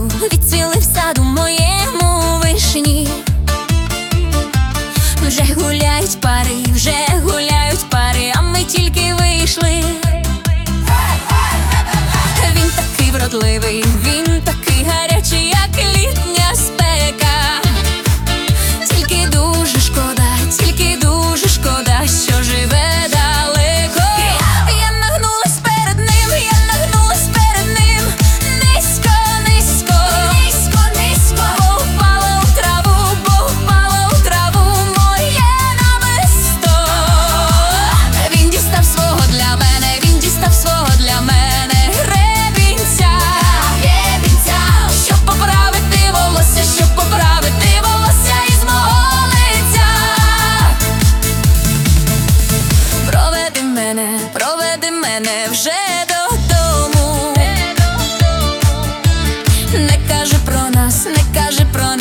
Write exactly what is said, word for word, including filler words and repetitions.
відцвіли в саду моєму вишні. Вже гуляють пари, вже гуляють пари, а ми тільки вийшли. Він такий вродливий, він такий гарячий, як літня спека. Тільки дуже шкода, тільки дуже шкода, що живе далеко. Я нагнулась перед ним, я нагнулась перед ним. Низько, низько, низько, низько. Бо впала у траву, бо впала у траву моє намисто. Він дістав свого для мене, він дістав свого для мене гребінця, гребінця, щоб поправити волосся, щоб поправити волосся із мого лиця. Проведи мене, проведи мене вже додому. Не кажи про нас, не кажи про нас.